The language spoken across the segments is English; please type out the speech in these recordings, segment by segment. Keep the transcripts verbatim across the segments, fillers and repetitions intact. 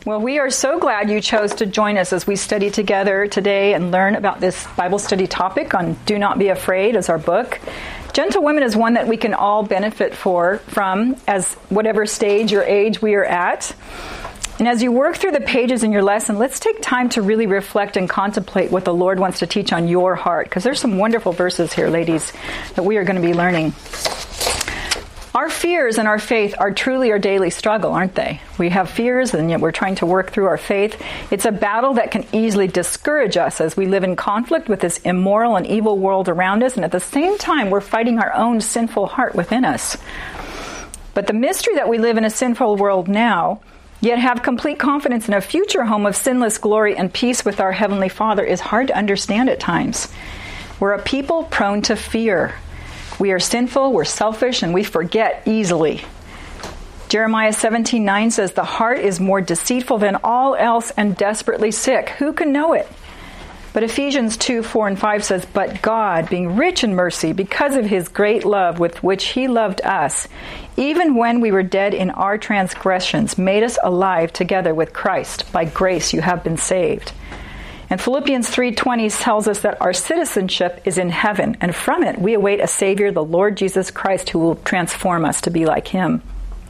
Well, we are so glad you chose to join us as we study together today and learn about this Bible study topic on Do Not Be Afraid as our book. Gentle Women is one that we can all benefit for from as whatever stage or age we are at. And as you work through the pages in your lesson, let's take time to really reflect and contemplate what the Lord wants to teach on your heart, because there's some wonderful verses here, ladies, that we are going to be learning. Our fears and our faith are truly our daily struggle, aren't they? We have fears, and yet we're trying to work through our faith. It's a battle that can easily discourage us as we live in conflict with this immoral and evil world around us, and at the same time, we're fighting our own sinful heart within us. But the mystery that we live in a sinful world now, yet have complete confidence in a future home of sinless glory and peace with our Heavenly Father, is hard to understand at times. We're a people prone to fear. We are sinful, we're selfish, and we forget easily. Jeremiah seventeen nine says, "The heart is more deceitful than all else and desperately sick. Who can know it?" But Ephesians two four and five says, "But God, being rich in mercy, because of his great love with which he loved us, even when we were dead in our transgressions, made us alive together with Christ. By grace you have been saved." And Philippians three twenty tells us that our citizenship is in heaven, and from it we await a Savior, the Lord Jesus Christ, who will transform us to be like him.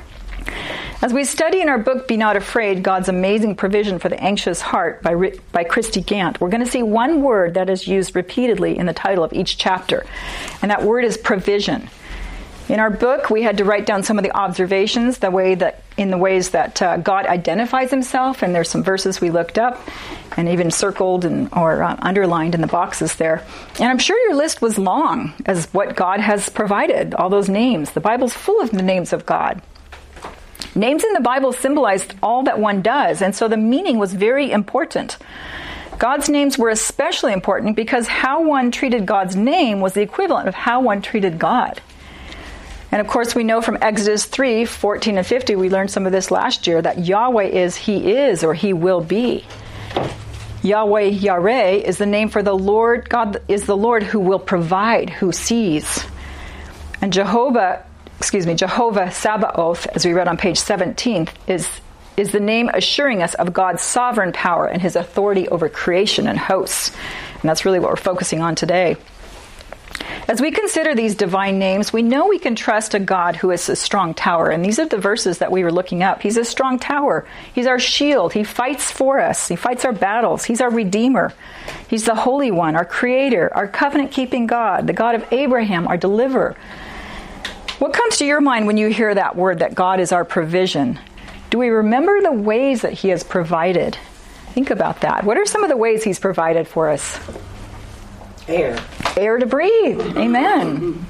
As we study in our book, Be Not Afraid, God's Amazing Provision for the Anxious Heart by, by Christy Gant, we're going to see one word that is used repeatedly in the title of each chapter, and that word is provision. In our book, we had to write down some of the observations, the way that in the ways that uh, God identifies himself, and there's some verses we looked up and even circled and or uh, underlined in the boxes there. And I'm sure your list was long as what God has provided, all those names. The Bible's full of the names of God. Names in the Bible symbolize all that one does, and so the meaning was very important. God's names were especially important because how one treated God's name was the equivalent of how one treated God. And of course, we know from Exodus three fourteen and fifty, we learned some of this last year, that Yahweh is He is, or He will be. Yahweh Yareh is the name for the Lord. God is the Lord who will provide, who sees. And Jehovah, excuse me, Jehovah Sabaoth, as we read on page seventeen, is, is the name assuring us of God's sovereign power and his authority over creation and hosts. And that's really what we're focusing on today. As we consider these divine names, we know we can trust a God who is a strong tower. And these are the verses that we were looking up. He's a strong tower. He's our shield. He fights for us. He fights our battles. He's our Redeemer. He's the Holy One, our Creator, our covenant-keeping God, the God of Abraham, our Deliverer. What comes to your mind when you hear that word, that God is our provision? Do we remember the ways that he has provided? Think about that. What are some of the ways he's provided for us? Air. Air to breathe. Amen.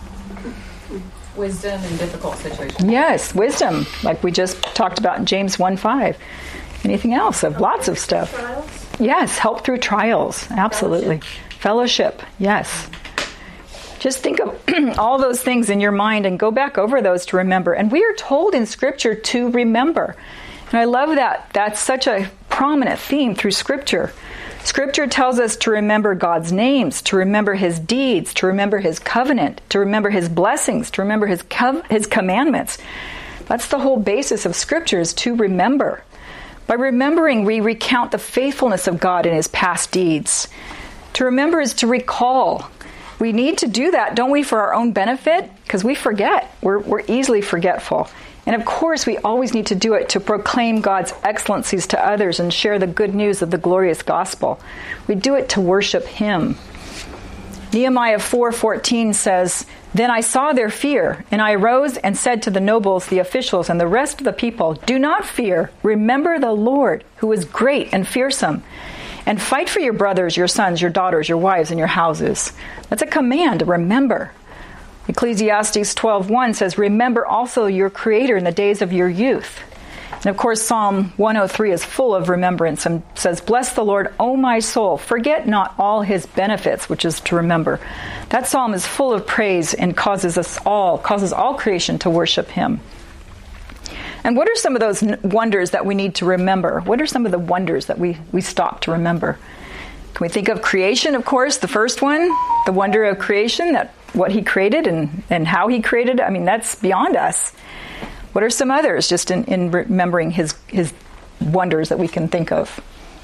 Wisdom in difficult situations. Yes, wisdom, like we just talked about in James one five. Anything else? Of lots of stuff. Trials? Yes, help through trials. Absolutely. Fellowship. Fellowship. Yes. Just think of all those things in your mind and go back over those to remember. And we are told in Scripture to remember. And I love that. That's such a prominent theme through Scripture. Scripture tells us to remember God's names, to remember his deeds, to remember his covenant, to remember his blessings, to remember his co- his commandments. That's the whole basis of Scripture, is to remember. By remembering, we recount the faithfulness of God in his past deeds. To remember is to recall. We need to do that, don't we, for our own benefit? Because we forget. We're, we're easily forgetful. And of course, we always need to do it to proclaim God's excellencies to others and share the good news of the glorious gospel. We do it to worship him. Nehemiah four fourteen says, "Then I saw their fear, and I arose and said to the nobles, the officials, and the rest of the people, 'Do not fear. Remember the Lord, who is great and fearsome. And fight for your brothers, your sons, your daughters, your wives, and your houses.'" That's a command to remember. Ecclesiastes twelve one says, "Remember also your Creator in the days of your youth." And of course, Psalm one oh three is full of remembrance and says, "Bless the Lord, O my soul. Forget not all his benefits," which is to remember. That psalm is full of praise and causes us all, causes all creation to worship him. And what are some of those wonders that we need to remember? What are some of the wonders that we, we stop to remember? Can we think of creation, of course, the first one, the wonder of creation, that what he created and, and how he created. I mean, that's beyond us. What are some others, just in, in remembering his his wonders that we can think of.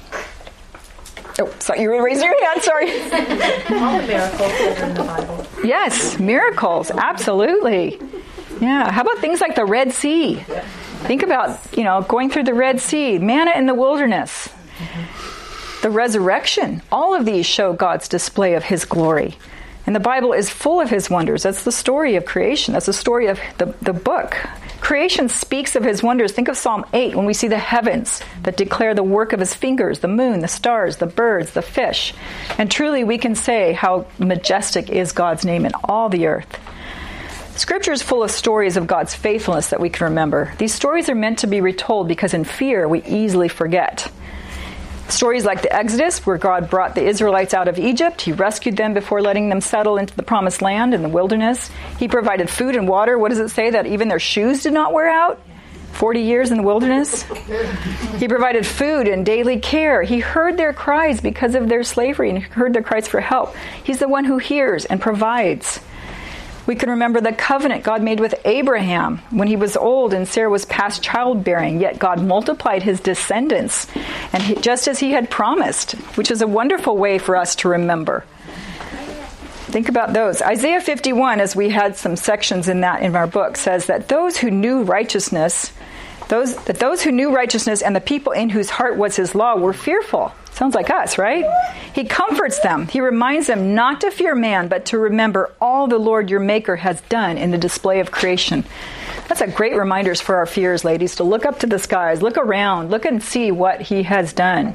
Oh, sorry, you were raising your hand, sorry. All the miracles that are in the Bible. Yes, miracles, absolutely. Yeah, how about things like the Red Sea? Think about, you know, going through the Red Sea, manna in the wilderness, the resurrection. All of these show God's display of his glory. And the Bible is full of his wonders. That's the story of creation. That's the story of the, the book. Creation speaks of his wonders. Think of Psalm eight when we see the heavens that declare the work of his fingers, the moon, the stars, the birds, the fish. And truly we can say how majestic is God's name in all the earth. Scripture is full of stories of God's faithfulness that we can remember. These stories are meant to be retold because in fear we easily forget. Stories like the Exodus, where God brought the Israelites out of Egypt. He rescued them before letting them settle into the promised land in the wilderness. He provided food and water. What does it say? That even their shoes did not wear out? Forty years in the wilderness. He provided food and daily care. He heard their cries because of their slavery and heard their cries for help. He's the one who hears and provides. We can remember the covenant God made with Abraham when he was old and Sarah was past childbearing, yet God multiplied his descendants, and he, just as he had promised, which is a wonderful way for us to remember. Think about those. Isaiah fifty-one, as we had some sections in that in our book, says that those who knew righteousness, those that those who knew righteousness and the people in whose heart was his law were fearful. Sounds like us, right? He comforts them. He reminds them not to fear man, but to remember all the Lord your Maker has done in the display of creation. That's a great reminder for our fears, ladies, to look up to the skies, look around, look and see what he has done.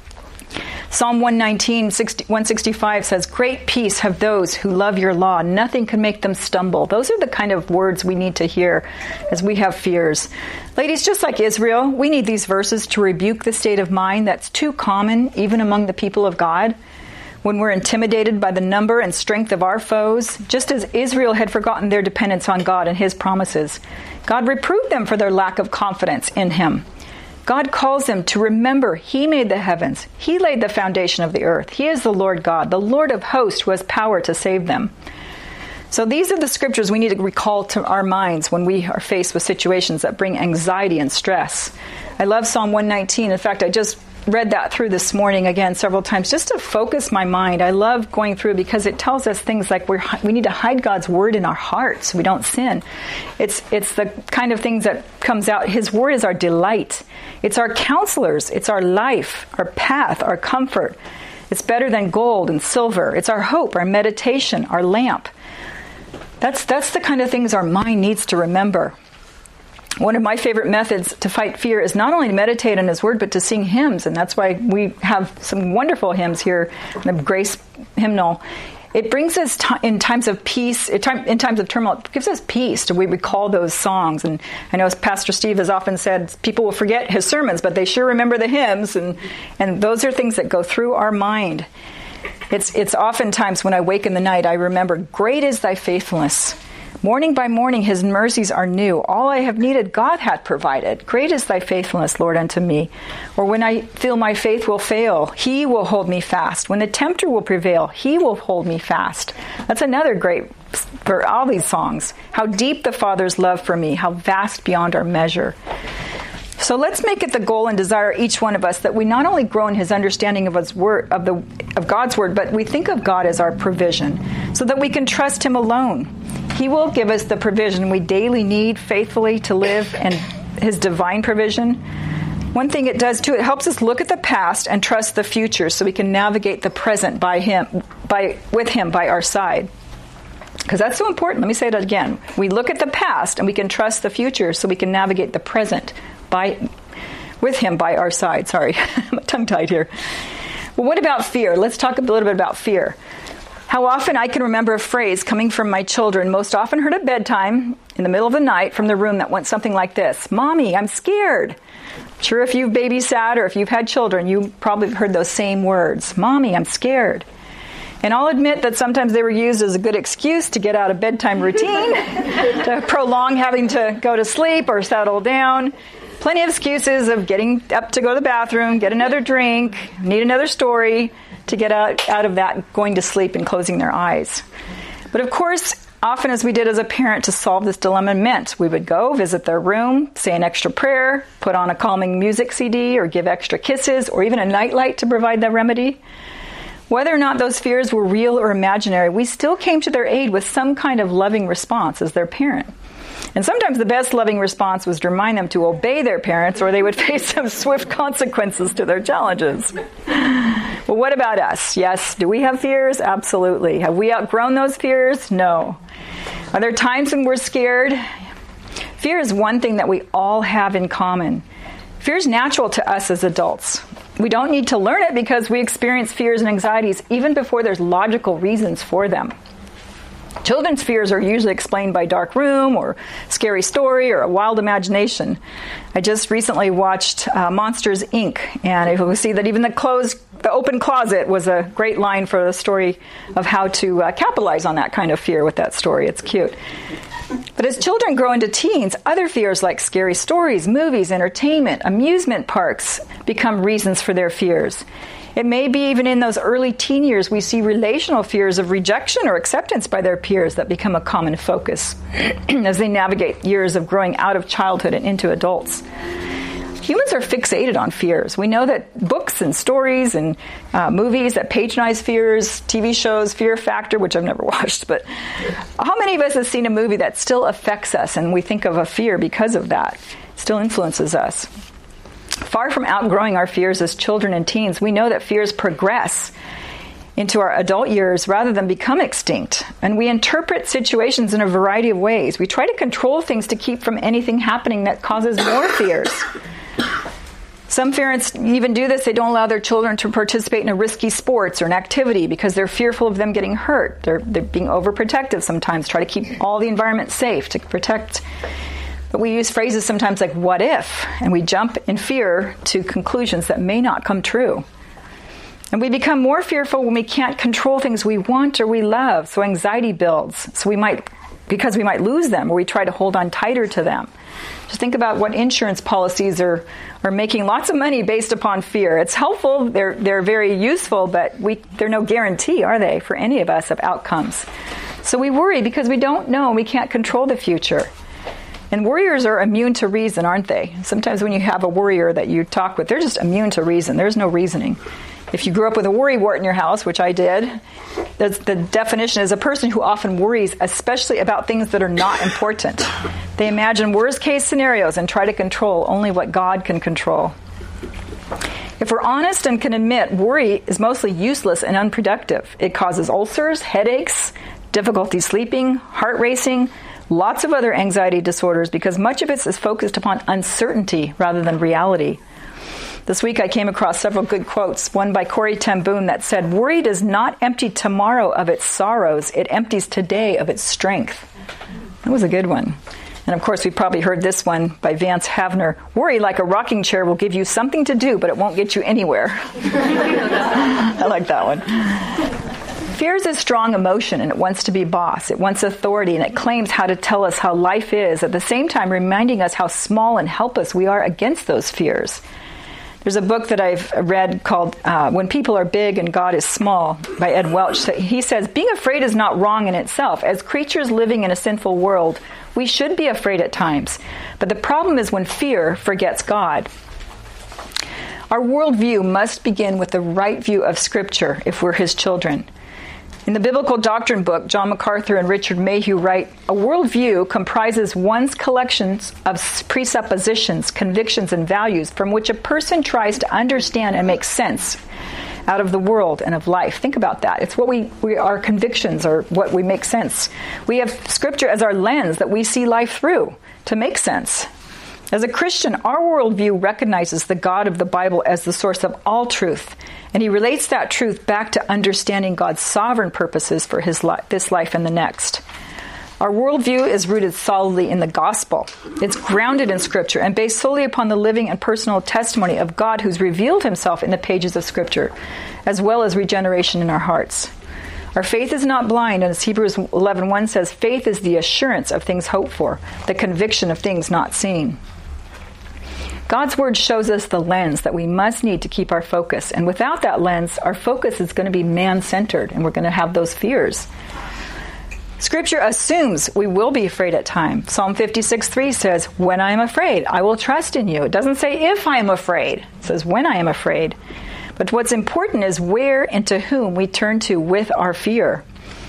Psalm one nineteen, one sixty-five says, "Great peace have those who love your law. Nothing can make them stumble." Those are the kind of words we need to hear as we have fears. Ladies, just like Israel, we need these verses to rebuke the state of mind that's too common even among the people of God. When we're intimidated by the number and strength of our foes, just as Israel had forgotten their dependence on God and his promises, God reproved them for their lack of confidence in him. God calls them to remember he made the heavens. He laid the foundation of the earth. He is the Lord God, the Lord of hosts who has power to save them. So these are the scriptures we need to recall to our minds when we are faced with situations that bring anxiety and stress. I love Psalm one nineteen. In fact, I just read that through this morning again several times just to focus my mind. I love going through because it tells us things like we're, we need to hide God's word in our hearts so we don't sin. It's it's the kind of things that comes out. His word is our delight. It's our counselors. It's our life, our path, our comfort. It's better than gold and silver. It's our hope, our meditation, our lamp. That's that's the kind of things our mind needs to remember. One of my favorite methods to fight fear is not only to meditate on his word, but to sing hymns. And that's why we have some wonderful hymns here, the Grace Hymnal. It brings us t- in times of peace, in times of turmoil, it gives us peace to we recall those songs. And I know Pastor Steve has often said people will forget his sermons, but they sure remember the hymns. And, and those are things that go through our mind. It's, it's oftentimes when I wake in the night, I remember, great is thy faithfulness. Morning by morning, his mercies are new. All I have needed, God hath provided. Great is thy faithfulness, Lord, unto me. Or when I feel my faith will fail, he will hold me fast. When the tempter will prevail, he will hold me fast. That's another great, for all these songs. How deep the Father's love for me, how vast beyond our measure. So let's make it the goal and desire each one of us that we not only grow in his understanding of his word, of the of God's word, but we think of God as our provision, so that we can trust him alone. He will give us the provision we daily need faithfully to live, and his divine provision. One thing it does too, it helps us look at the past and trust the future, so we can navigate the present by him, by with him by our side. Because that's so important. Let me say that again. We look at the past and we can trust the future, so we can navigate the present by with him by our side. Sorry, I'm tongue-tied here. Well, what about fear? Let's talk a little bit about fear. How often I can remember a phrase coming from my children, most often heard at bedtime, in the middle of the night from the room, that went something like this: "Mommy, I'm scared." Sure, if you've babysat or if you've had children, you probably heard those same words. "Mommy, I'm scared." And I'll admit that sometimes they were used as a good excuse to get out of bedtime routine, to prolong having to go to sleep or settle down. Plenty of excuses of getting up to go to the bathroom, get another drink, need another story to get out, out of that going to sleep and closing their eyes. But of course, often as we did as a parent to solve this dilemma meant we would go visit their room, say an extra prayer, put on a calming music C D, or give extra kisses, or even a nightlight to provide the remedy. Whether or not those fears were real or imaginary, we still came to their aid with some kind of loving response as their parent. And sometimes the best loving response was to remind them to obey their parents, or they would face some swift consequences to their challenges. Well, what about us? Yes, do we have fears? Absolutely. Have we outgrown those fears? No. Are there times when we're scared? Fear is one thing that we all have in common. Fear is natural to us as adults. We don't need to learn it because we experience fears and anxieties even before there's logical reasons for them. Children's fears are usually explained by dark room or scary story or a wild imagination. I just recently watched uh, Monsters, Incorporated, and you'll see that even the closed, the open closet was a great line for the story of how to uh, capitalize on that kind of fear with that story. It's cute. But as children grow into teens, other fears like scary stories, movies, entertainment, amusement parks become reasons for their fears. It may be even in those early teen years we see relational fears of rejection or acceptance by their peers that become a common focus as they navigate years of growing out of childhood and into adults. Humans are fixated on fears. We know that books and stories and uh, movies that patronize fears, T V shows, Fear Factor, which I've never watched, but how many of us have seen a movie that still affects us and we think of a fear because of that? It still influences us. Far from outgrowing our fears as children and teens, we know that fears progress into our adult years rather than become extinct. And we interpret situations in a variety of ways. We try to control things to keep from anything happening that causes more fears. Some parents even do this. They don't allow their children to participate in a risky sports or an activity because they're fearful of them getting hurt. They're, they're being overprotective sometimes, try to keep all the environment safe to protect. But we use phrases sometimes like, what if? And we jump in fear to conclusions that may not come true. And we become more fearful when we can't control things we want or we love. So anxiety builds. So we might, because we might lose them, or we try to hold on tighter to them. Just think about what insurance policies are, are making lots of money based upon fear. It's helpful, they're they're very useful, but we they're no guarantee, are they, for any of us of outcomes. So we worry because we don't know and we can't control the future. And worriers are immune to reason, aren't they? Sometimes when you have a worrier that you talk with, they're just immune to reason. There's no reasoning. If you grew up with a worrywart in your house, which I did, that's, the definition is a person who often worries, especially about things that are not important. They imagine worst-case scenarios and try to control only what God can control. If we're honest and can admit, worry is mostly useless and unproductive. It causes ulcers, headaches, difficulty sleeping, heart racing, lots of other anxiety disorders because much of it is focused upon uncertainty rather than reality. This week I came across several good quotes, one by Corrie ten Boom that said, "Worry does not empty tomorrow of its sorrows, it empties today of its strength." That was a good one. And of course, we probably heard this one by Vance Havner. "Worry, like a rocking chair, will give you something to do, but it won't get you anywhere." I like that one. Fear is a strong emotion, and it wants to be boss. It wants authority, and it claims how to tell us how life is, at the same time reminding us how small and helpless we are against those fears. There's a book that I've read called uh, When People Are Big and God is Small by Ed Welch. He says, being afraid is not wrong in itself. As creatures living in a sinful world, we should be afraid at times. But the problem is when fear forgets God. Our worldview must begin with the right view of Scripture if we're His children. In the Biblical Doctrine book, John MacArthur and Richard Mayhew write, a worldview comprises one's collections of presuppositions, convictions, and values from which a person tries to understand and make sense out of the world and of life. Think about that. It's what we, we our convictions are what we make sense. We have Scripture as our lens that we see life through to make sense. As a Christian, our worldview recognizes the God of the Bible as the source of all truth, and He relates that truth back to understanding God's sovereign purposes for his li- this life and the next. Our worldview is rooted solidly in the gospel. It's grounded in Scripture and based solely upon the living and personal testimony of God who's revealed Himself in the pages of Scripture, as well as regeneration in our hearts. Our faith is not blind, and as Hebrews eleven one says, faith is the assurance of things hoped for, the conviction of things not seen. God's Word shows us the lens that we must need to keep our focus. And without that lens, our focus is going to be man-centered, and we're going to have those fears. Scripture assumes we will be afraid at times. Psalm fifty-six three says, when I am afraid, I will trust in you. It doesn't say if I am afraid. It says when I am afraid. But what's important is where and to whom we turn to with our fear.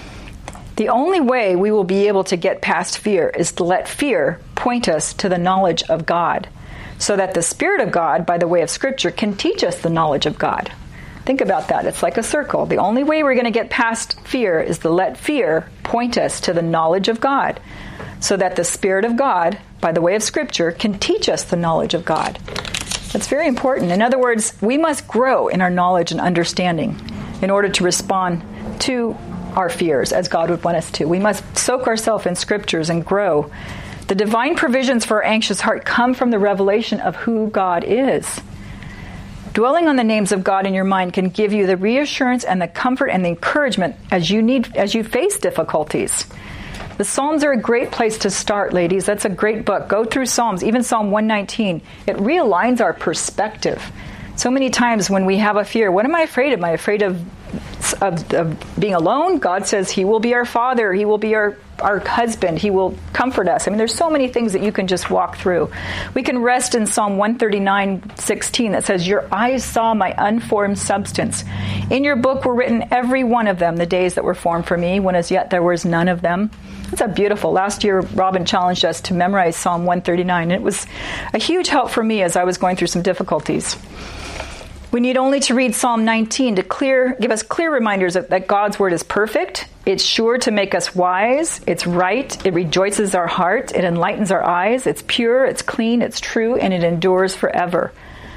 The only way we will be able to get past fear is to let fear point us to the knowledge of God, so that the Spirit of God, by the way of Scripture, can teach us the knowledge of God. Think about that. It's like a circle. The only way we're going to get past fear is to let fear point us to the knowledge of God, so that the Spirit of God, by the way of Scripture, can teach us the knowledge of God. That's very important. In other words, we must grow in our knowledge and understanding in order to respond to our fears as God would want us to. We must soak ourselves in Scriptures and grow. The divine provisions for our anxious heart come from the revelation of who God is. Dwelling on the names of God in your mind can give you the reassurance and the comfort and the encouragement as you need as you face difficulties. The Psalms are a great place to start, ladies. That's a great book. Go through Psalms, even Psalm one nineteen. It realigns our perspective. So many times when we have a fear, what am I afraid of? Am I afraid of, of, of being alone? God says He will be our Father. He will be our our husband. He will comfort us. I mean, there's so many things that you can just walk through. We can rest in Psalm one thirty-nine sixteen that says, your eyes saw my unformed substance. In your book were written every one of them, the days that were formed for me, when as yet there was none of them. That's a beautiful. Last year, Robin challenged us to memorize Psalm one thirty-nine. It was a huge help for me as I was going through some difficulties. We need only to read Psalm nineteen to clear, give us clear reminders of, that God's word is perfect. It's sure to make us wise. It's right. It rejoices our heart. It enlightens our eyes. It's pure. It's clean. It's true. And it endures forever.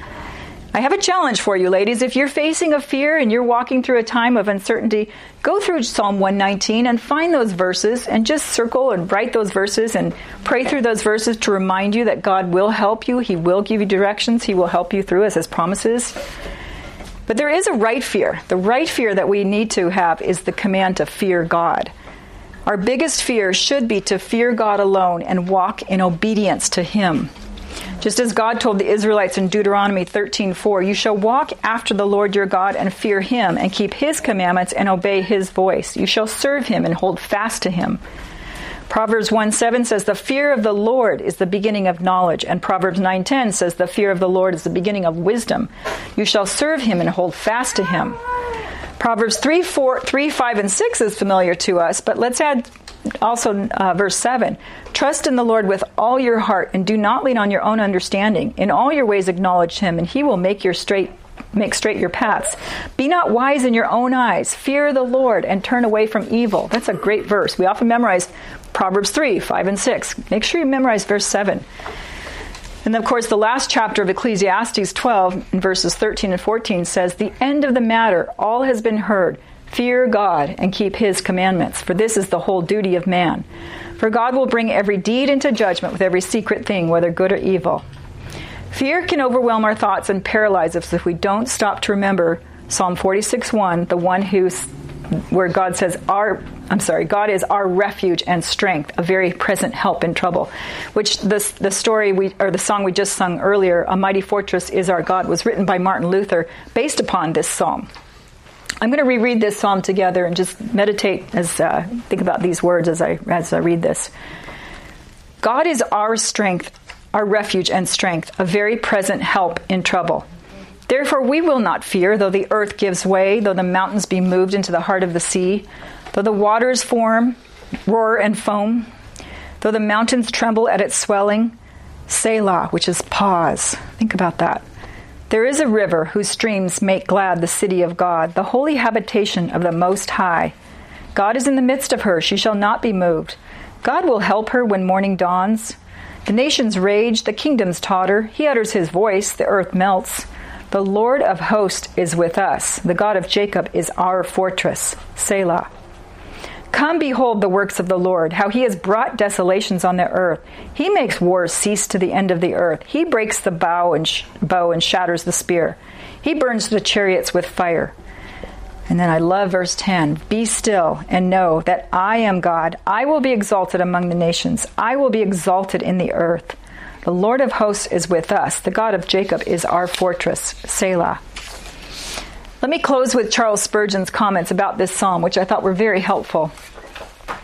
I have a challenge for you, ladies. If you're facing a fear and you're walking through a time of uncertainty, go through Psalm one nineteen and find those verses and just circle and write those verses and pray through those verses to remind you that God will help you. He will give you directions. He will help you through as His promises. But there is a right fear. The right fear that we need to have is the command to fear God. Our biggest fear should be to fear God alone and walk in obedience to Him. Just as God told the Israelites in Deuteronomy thirteen four, you shall walk after the Lord your God and fear Him and keep His commandments and obey His voice. You shall serve Him and hold fast to Him. Proverbs one seven says, the fear of the Lord is the beginning of knowledge. And Proverbs nine ten says, the fear of the Lord is the beginning of wisdom. You shall serve Him and hold fast to Him. Proverbs three, four, three, five, and six is familiar to us, but let's add also uh, verse seven. Trust in the Lord with all your heart and do not lean on your own understanding. In all your ways acknowledge Him, and He will make your straight make straight your paths. Be not wise in your own eyes. Fear the Lord and turn away from evil. That's a great verse. We often memorize Proverbs three, five, and six. Make sure you memorize verse seven. And of course, the last chapter of Ecclesiastes twelve, in verses thirteen and fourteen, says, the end of the matter, all has been heard. Fear God and keep His commandments, for this is the whole duty of man. For God will bring every deed into judgment with every secret thing, whether good or evil. Fear can overwhelm our thoughts and paralyze us if we don't stop to remember Psalm forty-six one, the one who's, where God says, our, I'm sorry, God is our refuge and strength, a very present help in trouble. Which the, the story we, or the song we just sung earlier, A Mighty Fortress is Our God, was written by Martin Luther based upon this psalm. I'm going to reread this psalm together and just meditate as uh, think about these words as I as I read this. God is our strength, our refuge and strength, a very present help in trouble. Therefore we will not fear, though the earth gives way, though the mountains be moved into the heart of the sea, though the waters form, roar and foam, though the mountains tremble at its swelling. Selah, which is pause. Think about that. There is a river whose streams make glad the city of God, the holy habitation of the Most High. God is in the midst of her. She shall not be moved. God will help her when morning dawns. The nations rage, the kingdoms totter. He utters His voice, the earth melts. The Lord of hosts is with us. The God of Jacob is our fortress. Selah. Come behold the works of the Lord, how He has brought desolations on the earth. He makes wars cease to the end of the earth. He breaks the bow and, sh- bow and shatters the spear. He burns the chariots with fire. And then I love verse ten. Be still and know that I am God. I will be exalted among the nations. I will be exalted in the earth. The Lord of hosts is with us. The God of Jacob is our fortress. Selah. Let me close with Charles Spurgeon's comments about this psalm, which I thought were very helpful.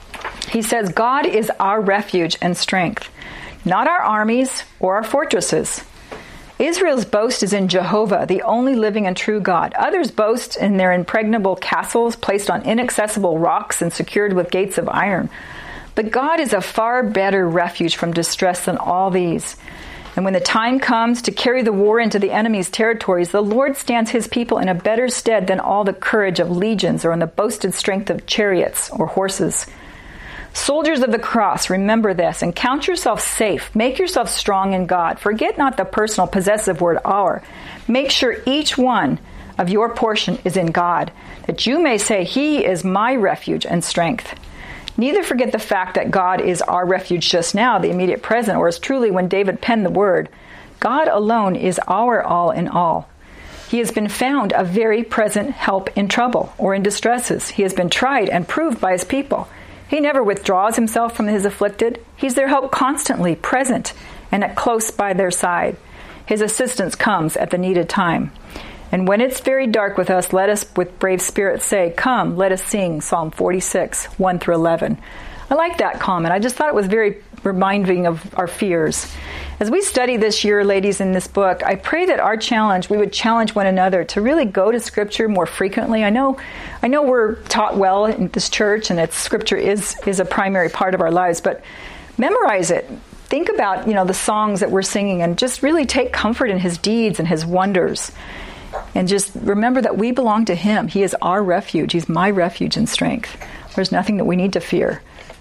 He says, God is our refuge and strength, not our armies or our fortresses. Israel's boast is in Jehovah, the only living and true God. Others boast in their impregnable castles placed on inaccessible rocks and secured with gates of iron. But God is a far better refuge from distress than all these. And when the time comes to carry the war into the enemy's territories, the Lord stands his people in a better stead than all the courage of legions or in the boasted strength of chariots or horses. Soldiers of the cross, remember this and count yourself safe. Make yourself strong in God. Forget not the personal possessive word our. Make sure each one of your portion is in God, that you may say, he is my refuge and strength. Neither forget the fact that God is our refuge just now, the immediate present, or as truly when David penned the word, God alone is our all in all. He has been found a very present help in trouble or in distresses. He has been tried and proved by his people. He never withdraws himself from his afflicted. He's their help constantly, present, and at close by their side. His assistance comes at the needed time. And when it's very dark with us, let us with brave spirit say, come, let us sing Psalm forty-six, one through eleven. I like that comment. I just thought it was very reminding of our fears. As we study this year, ladies, in this book, I pray that our challenge, we would challenge one another to really go to Scripture more frequently. I know I know we're taught well in this church, and that Scripture is, is a primary part of our lives, but memorize it. Think about, you know, the songs that we're singing and just really take comfort in his deeds and his wonders. And just remember that we belong to him. He is our refuge. He's my refuge and strength. There's nothing that we need to fear.